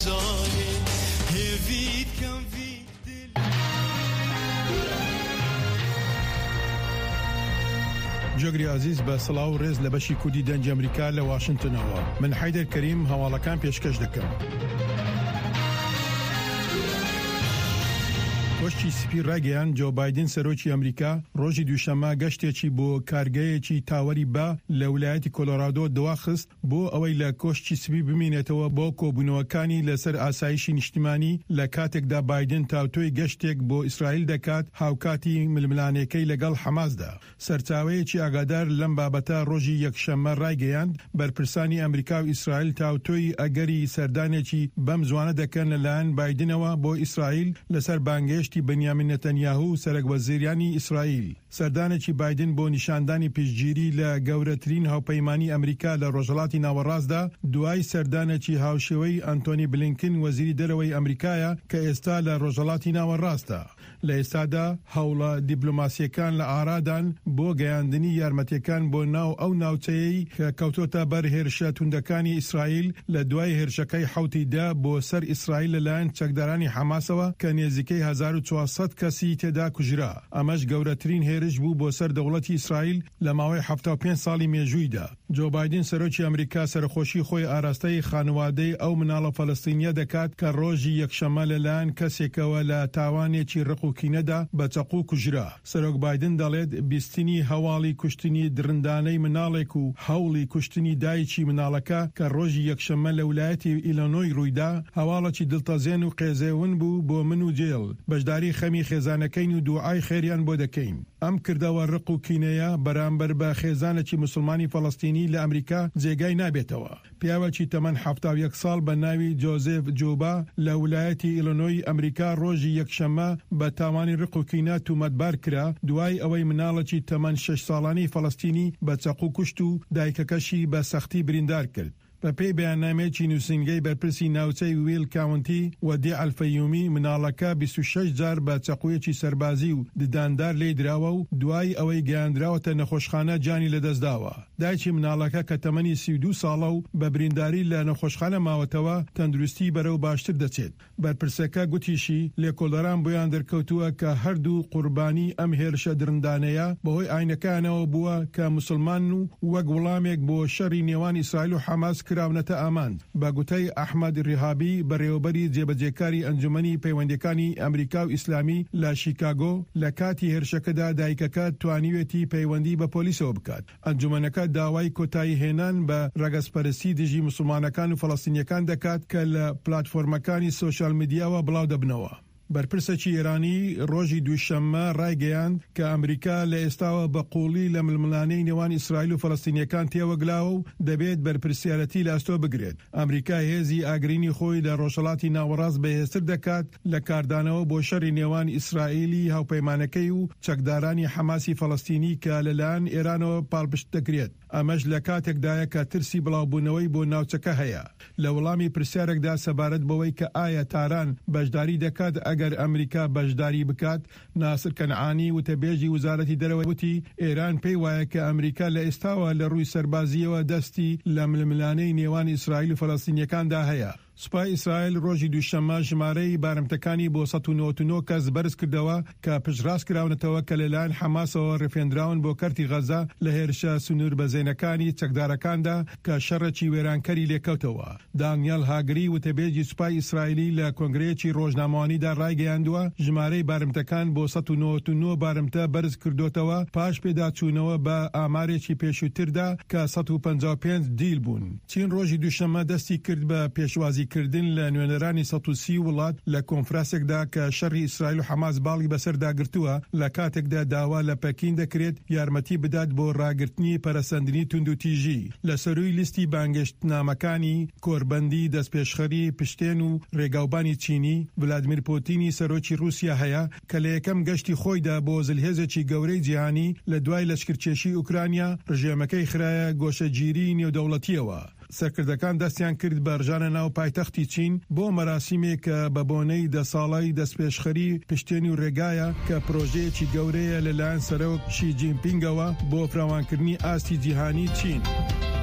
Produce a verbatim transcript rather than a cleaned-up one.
جۆگری عزیز بە سڵاو و ڕێز لە بەشی کوردی دەنگی ئەمریکا لە واشنگتنەوە. من حیدەر کەریم هەواڵەکان پێشکەش دەکەم. کۆشتی سپی ڕاگەیان جۆ بایدن سەرۆکی ئەمریکا ڕۆژی دووشەممە گەشتێکی بۆ کارگەیەکی تاوەری با لە ویلایەتی کۆلۆرادۆ دواخست بۆ ئەوەی لە کۆشتی سپی بمینێتەوە بۆ کۆبوونەوەکانی لەسەر ئاسایشی نیشتیمانی لە کاتێکدا بایدن تاوتۆی گەشتێک بۆ ئیسرائیل دەکات هاوکاتی ململانەکەی لەگەڵ حەماسدا. سەرچاوەیەکی ئاگادار لەم بابەتە ڕۆژی یەکشەممە ڕایگەیاند بەرپرسانی ئەمریکا و ئیسرائیل تاوتۆی ئەگەری سەردانێکی بەم زوانە دەکەن لەلایەن بایدنەوە بۆ ئیسرائیل لەسەر بانگێشتی بنیامین نەتەنیاهو سەرۆک وەزیریانی ئیسرائیل. سەردانێکی بایدن بۆ نیشاندانی پشتگیری لە گەورەترین هاوپەیمانی ئەمریکا لە ڕۆژهەڵاتی ناوەڕاستدا دوای سەردانێکی هاوشێوەی ئەنتۆنی بلینکن وەزیری دەرەوەی ئەمریکایە کە ئێستا لە ڕۆژهەڵاتی ناوەڕاستە. لە ئێستادا هەوڵە دیپلۆماسیەکان لە ئارادان بۆ گەیاندنی یارمەتیەکان بۆ ناو ئەو ناوچەیەی کە کەوتۆتە بەر هێرشە توندەکانی ئیسرائیل لە دوای هێرشەکەی حوتیدا بۆ سەر ئیسرائیل لەلایەن چەکدارانی حەماسەوە کە نێزیکەی هەزار و چوارسەد کەسی تێدا کوژرا. ئەمەش گەورەترین هێرش بوو بۆ سەر دەوڵەتی ئیسرائیل لە ماوەی هەفتە و پێنج ساڵی مێژوویدا. جۆ بایدن سەرۆکی ئەمریکا سەرخۆشی خۆی ئاراستەی خانوادەی ئەو مناڵە فەلەستینیە دەکات کە ڕۆژی یەکشەممە لەلایەن کەسێکەوە لە تاوانێکی ڕق و کینەدا بە چەقو کوژرا. سەرۆک بایدن دەڵێت بیستنی هەواڵی کوشتنی درندانەی مناڵێک و هەوڵی کوشتنی دایکی مناڵەکە کە ڕۆژی یەکشەممە لە ویلایەتی ئیلۆنۆی ڕوویدا هەواڵێکی دڵتەزێن و قێزێون بوو بۆ من و جێڵ. بەشداری خەمی خێزانەکەین و دوعای خێریان بۆ دەکەین. ئەم کردەوە ڕق و کینەیە بەرامبەر بە خێزانێکی موسڵمانی فەڵەستینی لە ئەمریکا جێگای نابێتەوە. پیاوێکی تەمەن هەفتە و یەک ساڵ بە ناوی جۆزێف جوبا لە ویلایەتی ئیلۆنۆی ئەمریکا ڕۆژی یەکشەممە بە تاوانی ڕق و کینە تومەتبار کرا دوای ئەوەی مناڵێکی تەمەن شەش ساڵانی فەڵەستینی بە چەقو کوشت و دایکەکەشی بە سەختی بریندار کرد. بە پێی بەیاننامەیەکی نووسینگەی بەرپرسی ناوچەی ویل کاونتی وەدی ئەلفەیومی مناڵەکە بیست و شەش جار بە چەقویەکی سەربازی و دداندار لێی دراوە و دوای ئەوەی گەیاندراوەتە نەخۆشخانە جانی لەدەستداوە. دایکی مناڵەکە کە تەمەنی سی و دوو ساڵە و بە برینداری لە نەخۆشخانە ماوەتەوە تەندروستی بەرەو باشتر دەچێت. بەرپرسەکە گوتیشی لێکۆڵەران بۆیان دەرکەوتووە کە هەردوو قوربانی ئەم هێرشە درندانەیە بەهۆی ئاینەکانەوە بووە کە موسڵمان و وەک وەڵامێک بۆ شەڕی نێوان ئیسرائیل و حەماس کراونەتە ئاماند. بە گوتەی ئەحمەد ریهابی بەڕێوەبەری جێبەجێکاری ئەنجومەنی پەیوەندیەکانی ئەمریکا و ئیسلامی لە شیکاگۆ لە کاتی هێرشەکەدا دایکەکە توانیوێتی پەیوەندی بە پۆلیسەوە بکات. ئەنجومەنەکە داوای کۆتایی هێنان بە ڕەگەزپەرستی دژی موسڵمانەکان و فەڵەستینیەکان دەکات کە لە پلاتفۆرمەکانی سۆشیال میدیاوە بڵاو دەبنەوە. بەرپرسێکی ئێرانی ڕۆژی دووشەممە ڕایگەیاند کە ئەمریکا لە ئێستاوە بە قوڵی لە ململانەی نێوان ئیسرائیل و فەڵەستینیەکان تێوەگلاوە و دەبێت بەرپرسیارەتی لە ئەستۆ بگرێت. ئەمریکا هێزی ئاگرینی خۆی لە ڕۆژهەڵاتی ناوەڕاست بەهێزتر دەکات لە کاردانەوە بۆ شەڕی نێوان ئیسرائیلی هاوپەیمانەکەی و چەکدارانی حەماسی فەڵەستینی کە لەلایەن ئێرانەوە پاڵپشت دەکرێت. ئەمەش لە کاتێکدایە کە ترسی بڵاوبوونەوەی بۆ ناوچەکە هەیە. لە وەڵامی پرسیارێکدا سەبارەت بەوەی کە ئایا تاران بەشداری دەکات ئەگەر ئەمریکا بەشداری بکات، ناسر کەنعانی وتەبێژی وزارەتی دەرەوە وتی ئێران پێی وایە کە ئەمریکا لە ئێستاوە لە ڕووی سەربازیەوە دەستی لە ململانەی نێوان ئیسرائیل و فەڵەستینیەکاندا هەیە. سوپای ئیسرائیل ڕۆژی دووشەممە ژمارەی بارمتەکانی بۆ سەد و نۆ و نۆ کەس بەرز کردەوە کە پشتڕاست کراونەتەوە کە لەلایەن حەماسەوە ڕفێنراون بۆ کەرتی غەزە لە هێرشە سنوور بەزێنەکانی چەکدارەکاندا کە شەڕێکی وێرانکەری لێکەوتەوە. دانیەل هاگری وتەبێژی سوپای ئیسرائیلی لە کۆنگرەیەکی ڕۆژنامەوانیدا ڕایگەیاندووە ژمارەی بارمتەکان بۆ سەد و نۆ و نۆ بارمتە بەرز کردوتەوە پاش پێداچوونەوە بە ئامارێکی پێشووتردا کە سەد و پەنجا و پێنج دیل بوون. چین ڕۆژی دووشەممە دەستی کرد بە پێشوازی کردن لە نوێنەرانی سەد و سی وڵات لە کۆنفرانسێکدا کە شەڕی ئیسرائیل و حەماس باڵی بەسەرداگرتووە لە کاتێکدا داوا لە پەکین دەکرێت یارمەتی بدات بۆ ڕاگررتنی پەرەسەندنی تونند و تیژی. لە سەرووی لیستی بانگەشتنامەکانی کۆربەندی دەستپێشخەری پشتێن و ڕێگاوبانی چینی ڤلادیمیر پۆتینی سەرۆکی رووسیا هەیە کە لە یەکەم گەشتی خۆیدا بۆ زلهێزێکی گەورەی جیهانی لە دوای لەشکرکێشی ئوکرانیا ڕژێمەکەی خرایە گۆشەگیری نێودەوڵەتیەوە. سەرکردەکان دەستیان کرد بە ڕژانە ناو پایتەختی چین بۆ مەراسیمێک کە بە بۆنەی دە ساڵای دەستپێشخەری پشتێنی و ڕێگایە کە پرۆژەیەکی گەورەیە لەلایەن سەرۆک شی جینپینگەوە بۆ فراوانکردنی ئاستی جیهانی چین.